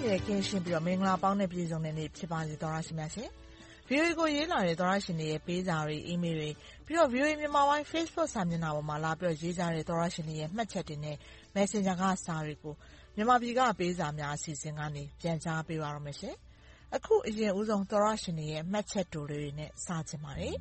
ရဲ့ကင်းရှင်းပြီးတော့မင်္ဂလာပေါင်းနဲ့ပြည်စုံတဲ့နေ့ဖြစ်ပါစေသောရရှိများရှင် VOA ကိုရေးလာတဲ့သောရရှင်တွေရဲ့ပေးစာတွေ email တွေပြီးတော့ VOA မြန်မာပိုင်း Facebook စာမျက်နှာပေါ်မှာလာပြီးတော့ရေးကြတဲ့သောရရှင်တွေရဲ့မှတ်ချက်တွေနဲ့ Messenger ကစာတွေကိုမြန်မာပြည်ကပေးစာများအစီအစဉ်ကနေပြန်ကြားပေးပါရမယ်ရှင်အခုအရင်ဦးဆုံးသောရရှင်တွေရဲ့မှတ်ချက်တိုတွေနဲ့စချင်ပါတယ်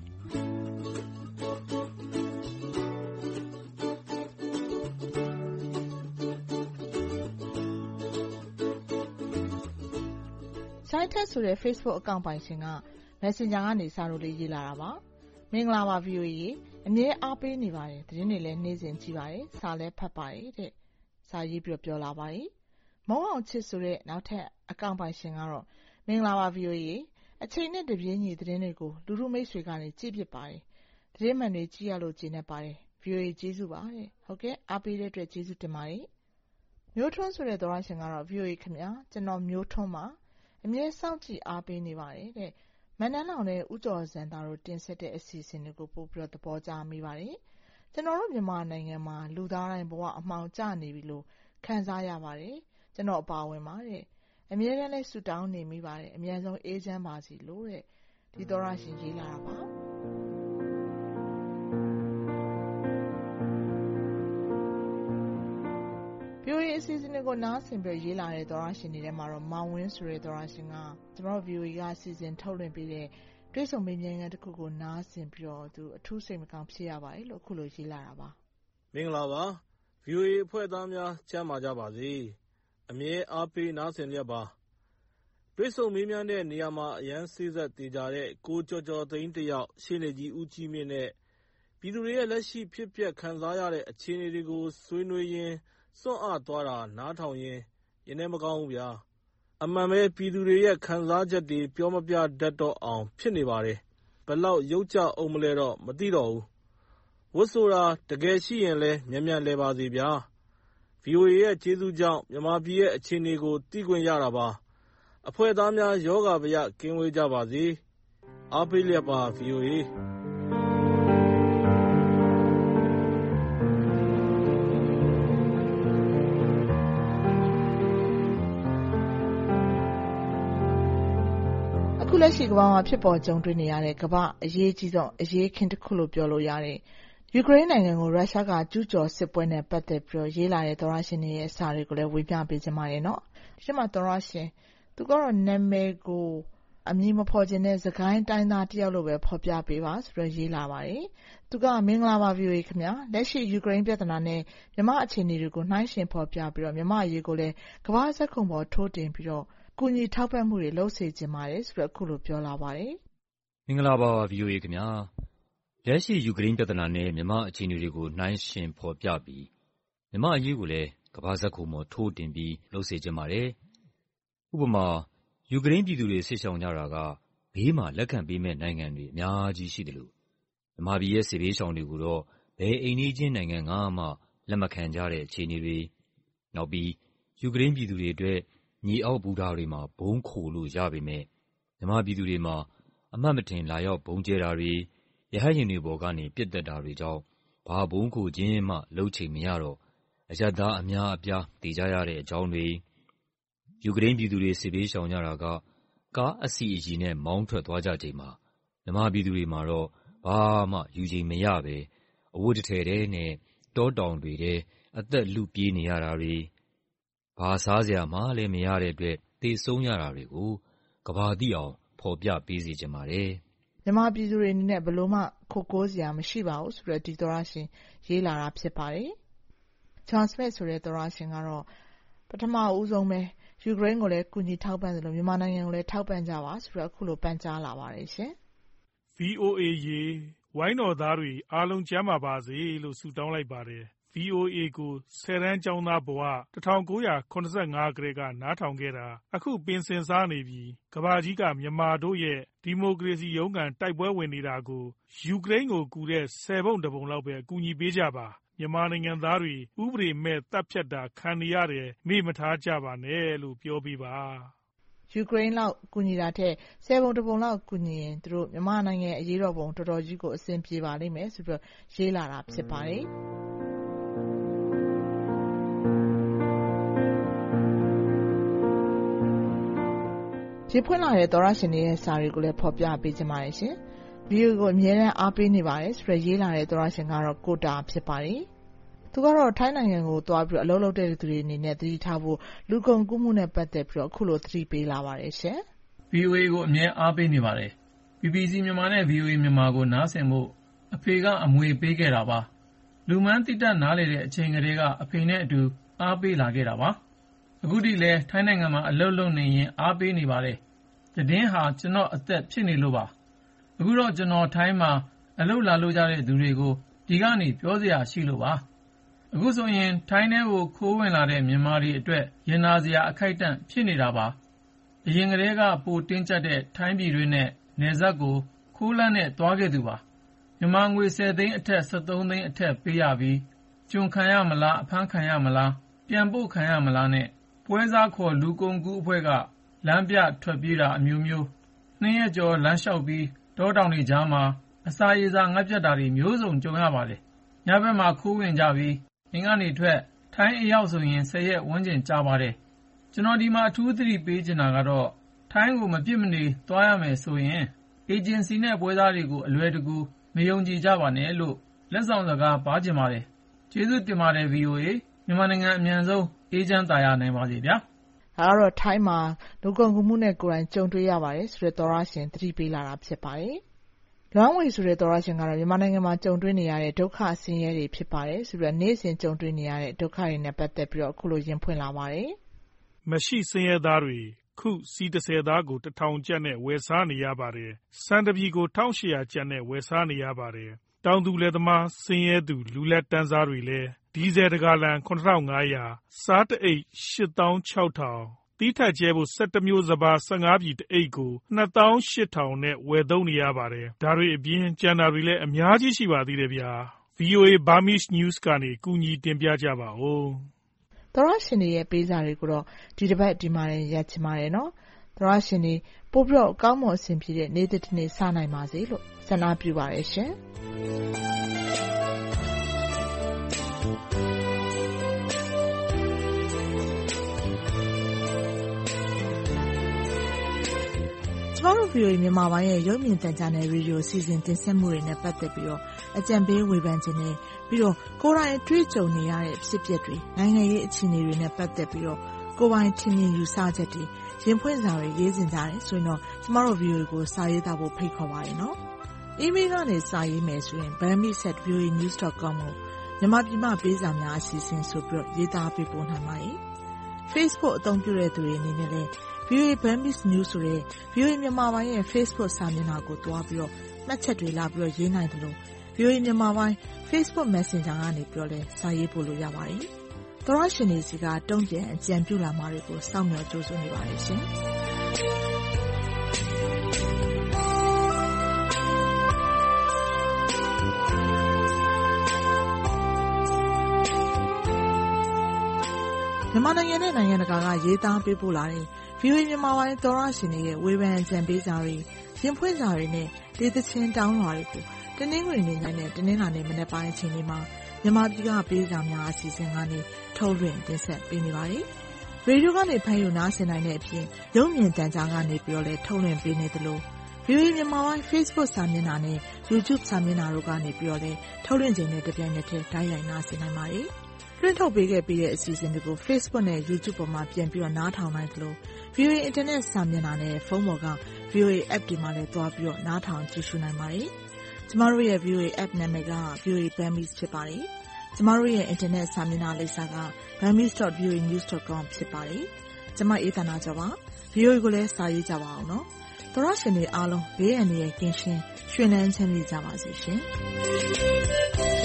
ဆိုင်တက်ဆိုတဲ့ Facebook အကောင့်ပိုင်ရှင်က Messenger ကနေစာတို့လေးရေးလာတာပါမင်္ဂလာပါ VOA ရေအမြဲအားပေးနေပါတယ်သတင်းတွေလည်းနေ့စဉ်ကြည့်ပါတယ်စာလည်းဖတ်ပါတယ်တဲ့စာရေးပြီးပြောလာပါတယ်မုံအောင်ချစ်ဆိုတဲ့နောက်ထပ်အကောင့်ပိုင်ရှင်ကတော့မင်္ဂလာပါ VOA ရေအချိန်နဲ့တပြေးညီသတင်းတွေကိုလူထုမိတ်ဆွေကနေကြည့်ဖြစ်ပါတယ်သတင်းမှန်တွေကြည့်ရလို့ကျေနပ်ပါတယ် VOA ကျေးဇူးပါတဲ့ဟုတ်ကဲ့အားပေးတဲ့အတွက်ကျေးဇူးတင်ပါတယ်မျိုးထွန်းဆိုတဲ့သောရရှင်ကတော့ VOA ခင်ဗျာကျွန်တော်မျိုးထွန်းပါအမြဲစောင့်ကြည့်အားပေးနေပါတယ်တဲ့မန္တလောင်နဲ့ဦးကျော်စံသားတို့တင်ဆက်တဲ့အစီအစဉ်တွေကိုပို့ပြီးတော့သဘောကျမိပါတယ်ကျွန်တော်တို့မြန်မာနိုင်ငံမှာလူသားတိုင်းဘဝအမှောင်ကျနေပြီလို့ခံစားရပါတယ်ကျွန်တော်အပါဝင်ပါတဲ့အမြဲတမ်းလဲဆူတောင်းနေမိပါတယ်အများဆုံးအေးချမ်းပါစီလို့တဲ့ဒီသောရရှင်ရေးလာတာပါVOA အစီအစဉ်ကိုနားဆင်ပြီးရေးလာတဲ့သောရရှင်တွေထဲမှာတော့မောင်ဝင်းဆိုတဲ့သောရရှင်ကကျွန်တော် VOA ကအစီအစဉ်ထုတ်လွှင့်ပေးတဲ့တွေ့ဆုံမေးမြန်းခန်းတစ်ခုကိုနားဆင်ပြီးတော့သူအထူးစိတ်မကောင်းဖြစ်ရပါတယ်လို့အခုလိုရေးလာတာပါမင်္ဂလာပါ VOA အဖွဲ့သားများချမ်းသာကြပါစေအမြဲအားပေးနားဆင်ကြပါတွေ့ဆုံမေးမြန်းတဲ့နေရာမှာအရန်စေးဆက်တည်ကြတဲ့ကိုကျော်ကျော်သိန်းတယောက်ရှေ့နေကြီးဦးကြီးမြင့်နဲ့ပြည်သူတွေရဲ့လက်ရှိဖြစ်ပျက်ခံစားရတဲ့အခြေအနေတွေကိုဆွေးနွေးရင်းစွန့်အားသွားတာနားထောင်ရင်ရင်ထဲမကောင်းဘူးဗျာအမှန်ပဲပြည်သူတွေရဲ့ခံစားချက်တွေပြောမပြတတ်တော့အောင်ဖြစ်နေပါတယ်ဘယ်လောက်ရုပ်ကြအောင်မလဲတော့မသိတော့ဘူးဝတ်ဆိုတာတကယ်ရှိရင်လဲမြန်မြန်လဲပါစေဗျာ VOA ရဲ့ကျေးဇူးကြောင့်မြန်မာပြည်ရဲ့အခြေအနေကိုသိခွင့်ရတာပါအဖွဲ့သားများယောဂဗျကင်းဝေးကြပါစေအားပေးလျက်ပါ VOA အခုလက်ရှိကမ္ဘာမှာဖြစ်ပေါ်ကြုံတွေ့နေရတဲ့ကမ္ဘာအရေးကြီးဆုံးအရေးခင်းတစ်ခုလို့ပြောလို့ရတဲ့ယူကရိန်းနိုင်ငံကိုရုရှားကကျူးကျော်စစ်ပွဲနဲ့ပတ်သက်ပြီးရေးလာတဲ့သောရရှင်တွေရဲ့စာတွေကိုလည်းဝေမျှပေးချင်ပါတယ်နော်။ဒီမှာသောရရှင်သူကတော့နာမည်ကိုအမည်မဖော်ခြင်းနဲ့စကိုင်းတိုင်းသားတယောက်လိုပဲဖော်ပြပေးပါဆိုပြီးရေးလာပါတယ်။သူကမင်္ဂလာပါ VOA ခင်ဗျာလက်ရှိယူကရိန်းပြည်ထနာနဲ့မြန်မာအခြေအနေတွေကိုနှိုင်းယှဉ်ဖော်ပြပြီးတော့မြန်မာအရေးကိုလည်းကမ္ဘာစက္ကုံပေါ်ထိုးတင်ပြီးတော့ကူညီထောက်ပံ့မှုတွေလုပ်စေချင်ပါတယ်ဆိုတော့အခုလိုပြောလာပါတယ်မင်္ဂလာပါ VOA ခင်ဗျာလက်ရှိယူကရိန်းပြည်ထနာနဲ့မြန်မာအခြေအနေတွေကိုနှိုင်းယှဉ်ဖော်ပြပြီးမြန်မာအရေးကိုလည်းကမ္ဘာစက္ကုံပေါ်ထိုးတင်ပြီးလုပ်စေချင်ပါတယ်ဥပမာယူကရိန်းပြည်သူတွေဆစ်ဆောင်ကြတာကဘေးမှာလက်ခံပေးမဲ့နိုင်ငံတွေအများကြီးရှိတယ်လို့မြန်မာပြည်ရဲ့စစ်ဘေးရှောင်တွေကိုတော့ဘယ်အိမ်နီးချင်းနိုင်ငံကမှလက်မခံကြတဲ့အခြေအနေတွေနောက်ပြီးယူကရိန်းပြည်သူတွေအတွက်မြေအောက်ဘူတာတွေမှာဘုံခိုလို့ရပေမဲ့မြန်မာပြည်သူတွေမှာအမှတ်မထင်လာရောက်ဘုံကျဲတာတွေရဟတ်ယာဉ်တွေပေါ်ကနေပြစ်တက်တာတွေကြောင့်ဘာဘုံခိုခြင်းမှလှုပ်ချိန်မရတော့အယက်သားအများအပြားတည်ကြရတဲ့အကြောင်းတွေယူကရိန်းပြည်သူတွေစစ်ဘေးရှောင်ကြတာကကားအစီအစီနဲ့မောင်းထွက်သွားကြချိန်မှာမြန်မာပြည်သူတွေမှာတော့ဘာမှယူချိန်မရပဲအဝတ်တထည်တည်းနဲ့တောတောင်တွေထဲအသက်လူပြေးနေရတာတွေဘာစားစရာမှလည်းမရတဲ့အတွက်သေဆုံးရတာတွေကိုကဘာတိအောင်ဖော်ပြပေးစီခြင်းပါတယ်မြန်မာပြည်သူတွေအနေနဲ့ဘလို့မှခိုကိုးစရာမရှိပါဘူးဆိုတော့ဒီသောရရှင်ရေးလာတာဖြစ်ပါတယ်ဂျွန်စမစ်ဆိုတဲ့သောရရှင်ကတော့ပထမဦးဆုံးပဲယူကရိန်းကိုလည်းကူညီထောက်ပံ့သလိုမြန်မာနိုင်ငံကိုလည်းထောက်ပံ့ကြပါဆိုတော့အခုလိုပန်ကြားလာပါတယ်ရှင် VOA ရေဝိုင်းတော်သားတွေအားလုံးကျမ်းပါပါစေလို့ဆုတောင်းလိုက်ပါတယ်VOA ကို10တန်းကျောင်းသားဘဝ1985ကတည်းကနားထောင်ခဲ့တာအခုပင်စင်စားနေပြီကဘာကြီးကမြန်မာတို့ရဲ့ဒီမိုကရေစီရုန်းကန်တိုက်ပွဲဝင်နေတာကိုယူကရိန်းကိုကူတဲ့10ပုံတပုံလောက်ပဲအကူအညီပေးကြပါမြန်မာနိုင်ငံသားတွေဥပဒေမဲ့တပ်ဖြတ်တာခံနေရတယ်မေ့မထားကြပါနဲ့လို့ပြောပြပါယူကရိန်းလောက်ကူညီတာထက်10ပုံတပုံလောက်ကူညီရင်သူတို့မြန်မာနိုင်ငံအရေးတော်ပုံတော်တော်ကြီးကိုအဆင်ပြေပါလိမ့်မယ်ဆိုပြီးရေးလာတာဖြစ်ပါတယ်ရေဖွင့်လာတဲ့သောရရှင်တွေရဲ့စာတွေကိုလည်းဖော်ပြပေးချင်ပါတယ်ရှင်။ VOA ကိုအမြဲတမ်းအားပေးနေပါတယ်ဆိုရရေးလာတဲ့သောရရှင်ကတော့ကိုတာဖြစ်ပါတယ်။သူကတော့ထိုင်းနိုင်ငံကိုသွားပြီးအလုပ်လုပ်တဲ့သူတွေအနေနဲ့သတိထားဖို့လူကုန်ကူးမှုနဲ့ပတ်သက်ပြီးအခုလိုသတိပေးလာပါတယ်ရှင်။ VOA ကိုအမြဲအားပေးနေပါတယ်။ BBC မြန်မာနဲ့ VOA မြန်မာကိုနားဆင်ဖို့အဖေကအမွေပေးခဲ့တာပါ။လူမှန်းသိတတ်နားလေတဲ့အချိန်ကလေးကအဖေနဲ့အတူအားပေးလာခဲ့တာပါ။အခုထိလည်းထိုင်းနိုင်ငံမှာအလုပ်လုပ်နေရင်အားပေးနေပါတယ်။သတင်းဟာကျွန်တော်အသက်ဖြစ်နေလို့ပါ။အခုတော့ကျွန်တော်ထိုင်းမှာအလုပ်လာလုပ်ကြတဲ့သူတွေကိုဒီကနေပြောစရာရှိလို့ပါ။အခုဆိုရင်ထိုင်းထဲကိုခိုးဝင်လာတဲ့မြန်မာတွေအတွက်ရင်နာစရာအခိုက်အတန့်ဖြစ်နေတာပါ။အရင်ကတည်းကပိုတင်းကျပ်တဲ့ထိုင်းပြည်တွင်းနဲ့နယ်စပ်ကိုခိုးလမ်းနဲ့သွားခဲ့သူပါ။မြန်မာငွေ10 သိန်းအထက်13 သိန်းအထက်ပေးရပြီးကျွန်ခံရမလားအဖမ်းခံရမလားပြန်ပို့ခံရမလားနဲ့ပွဲစားခေါ်လူကုန်ကူးအဖွဲ့ကလမ်းပြထွက်ပြေးတာအမျိုးမျိုး2 ရက်ကျော်လမ်းလျှောက်ပြီးတောတောင်တွေကြားမှာအစာရေစာငတ်ပြတ်တာတွေမျိုးစုံကြုံရပါတယ်။ညဘက်မှာခိုးဝင်ကြပြီးအိမ်ကနေထွက်ထိုင်းအရောက်ဆိုရင်10 ရက်ဝန်းကျင်ကြာပါတယ်။ကျွန်တော်ဒီမှာအထူးသတိပေးချင်တာကတော့ထိုင်းကိုမပြစ်မနေသွားရမယ်ဆိုရင်အေဂျင်စီနဲ့ပွဲစားတွေကိုအလွယ်တကူမယုံကြည်ကြပါနဲ့လို့လက်ဆောင်စကားပါချင်ပါတယ်။ကျေးဇူးတင်ပါတယ် VOA မြန်မာနိုင်ငံအမြန်ဆုံးအေးချမ်းသာယာနိုင်ပါစေဗျာ။ဒါကတော့ထိုင်းမှာလူကုန်ကူးမှုနဲ့ကိုယ်တိုင်ကြုံတွေ့ရပါတယ်ဆိုတဲ့သောရရှင်သတိပေးလာတာဖြစ်ပါတယ်။လွမ်းဝေဆိုတဲ့သောရရှင်ကတော့မြန်မာနိုင်ငံမှာကြုံတွေ့နေရတဲ့ဒုက္ခဆင်းရဲတွေဖြစ်ပါတယ်ဆိုပြီးနေ့စဉ်ကြုံတွေ့နေရတဲ့ဒုက္ခတွေနဲ့ပတ်သက်ပြီးအခုလိုရင်ဖွင့်လာပါတယ်။မရှိဆင်းရဲသားတွေခုစီ10သားကို1000ကျပ်နဲ့ဝယ်စားနေရပါတယ်။စံတပြည်ကို1800ကျပ်နဲ့ဝယ်စားနေရပါတယ်။တောင်သူလယ်သမားဆင်းရဲသူလူလက်တန်းစားတွေလည်းဒီဇယ်တဂါလံ9500စားတအိတ်8600တီးထက်ကျဲဖို့17မျိုးစပါး15ပြည်တအိတ်ကို28000နဲ့ဝယ်သုံးနေရပါတယ်။ဒါတွေအပြင်ကျန်တာတွေလည်းအများကြီးရှိပါသေးတယ်ဗျာ။ VOA Burmese News ကနေကူညီတင်ပြကြပါဦး။သောရရှင်တွေရဲ့ပေးစာတွေကိုတော့ဒီတစ်ပတ်ဒီမှာရပ်ချင်ပါတယ်နော်။သောရရှင်တွေပို့ပြီးတော့ကောင်းမွန်အဆင်ပြေတဲ့နေ့တစ်နေ့စနိုင်ပါစေလို့ဆန္ဒပြုပါရရှင်။ကျမတို့ VOA မြန်မာပိုင်းရဲ့ရုပ်မြင်သံကြားနယ်ရေဒီယိုစီစဉ်တင်ဆက်မှုတွေနဲ့ပတ်သက်ပြီးတော့အကြံပေးဝေဖန်ခြင်းနဲ့ပြီးတော့ကိုယ်တိုင်အတွေ့အကြုံနေရတဲ့ဖြစ်ပျက်တွေနိုင်ငံရေးအခြေအနေတွေနဲ့ပတ်သက်ပြီးတော့ကိုယ်ပိုင်ထင်မြင်ယူဆချက်တွေရင်ဖွင့်စာတွေရေးစင်ကြတယ်ဆိုရင်တော့ကျမတို့ VOA ကိုစာရေးသားဖို့ဖိတ်ခေါ်ပါတယ်နော်။ email ကနေစာရေးမယ်ဆိုရင် burmese@voanews.com ကိုမြန်မာပြည်မှာပေးစာများအစီအစဉ်ဆိုပြီးတော့ရေးသားပေးပို့နိုင်ပါတယ်။ Facebook အသုံးပြုတဲ့သူတွေအနေနဲ့လည်းVOA Burmese News ဆိုတဲ့ VOA မြန်မာပိုင်းရဲ့ Facebook စာမျက်နှာကိုတွားပြီးတော့မှတ်ချက်တွေလာပြီးတော့ရေးနိုင်တယ်လို့ VOA မြန်မာပိုင်း Facebook Messenger ကနေပြီးတော့လည်းစာရေးပို့လို့ရပါတယ်။သောရရှင်တွေစီကတုံ့ပြန်အကြံပြုလာမှာတွေကိုစောင့်မျှော်ကြိုးစားနေပါတယ်ရှင်။မြန်မာနိုင်ငံနဲ့နိုင်ငံတကာကရေးသားပေးပို့လာတဲ့ VOA မြန်မာပိုင်းသောရရှင်တွေရဲ့ဝေဖန်အကြံပေးစာတွေရင်ဖွင့်စာတွေနဲ့ဒေသချင်းတောင်းလွှာတွေကိုတနင်္ဂနွေနေ့နဲ့တနင်္လာနေ့မနက်ပိုင်းအချိန်တွေမှာမြန်မာပြည်ကပေးစာများအစီအစဉ်ကနေထုတ်လွှင့်တင်ဆက်ပေးနေပါတယ်။ရေဒီယိုကနေဖမ်းယူနားဆင်နိုင်တဲ့အပြင်ရုပ်မြင်သံကြားကနေပြီးတော့လည်းထုတ်လွှင့်ပေးနေသလို VOA မြန်မာပိုင်း Facebook စာမျက်နှာနဲ့ YouTube စာမျက်နှာတို့ကနေပြီးတော့လည်းထုတ်လွှင့်ခြင်းနဲ့တပြိုင်နက်တည်းတိုက်ရိုက်နားဆင်နိုင်ပါတယ်။လွှင့်ထုတ်ပေးခဲ့ပြီးတဲ့အစီအစဉ်တွေကို Facebook နဲ့ YouTube ပေါ်မှာပြန်ပြီးတော့နားထောင်နိုင်သလို VOA Internet စာမျက်နှာနဲ့ဖုန်းပေါ်က VOA App တွေမှာလည်းတွားပြီးတော့နားထောင်ကြည့်ရှုနိုင်ပါတယ်။ကျမတို့ရဲ့ VOA App နာမည်က VOA Burmese ဖြစ်ပါတယ်။ကျမတို့ရဲ့ Internet စာမျက်နှာလိပ်စာက burmese.voanews.com ဖြစ်ပါတယ်။ကျမအေးသနာကျော်ပါ။ VOA ကိုလည်းစာရေးကြပါအောင်နော်။သောရရှင်တွေအားလုံးဘေးအန္တရာယ်ကင်းရှင်းရွှင်လန်းချမ်းမြေ့ကြပါစေရှင်။